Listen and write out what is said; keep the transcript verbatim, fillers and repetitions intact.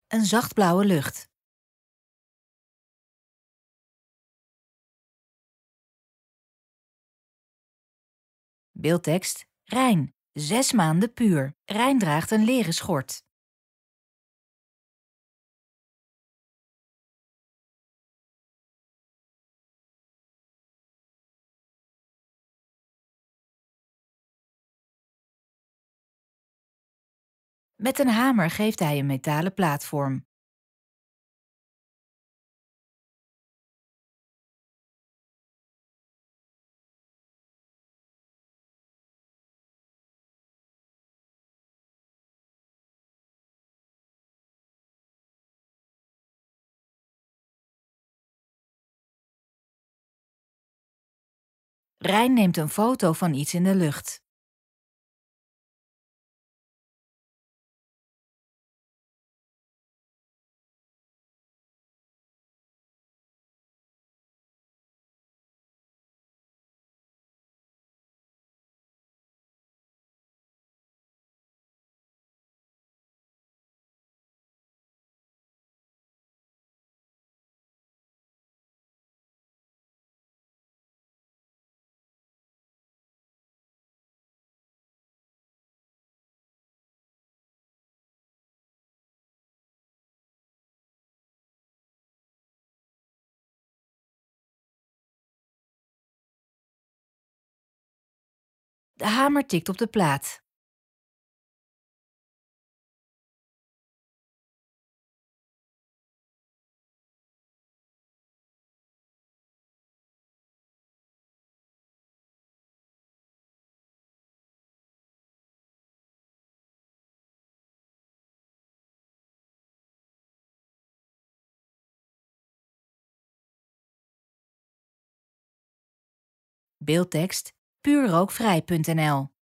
een zachtblauwe lucht. Beeldtekst: Rijn, zes maanden puur. Rijn draagt een leren schort. Met een hamer geeft hij een metalen plaat vorm. Rijn neemt een foto van iets in de lucht. De hamer tikt op de plaat. Beeldtekst: puurrookvrij punt n l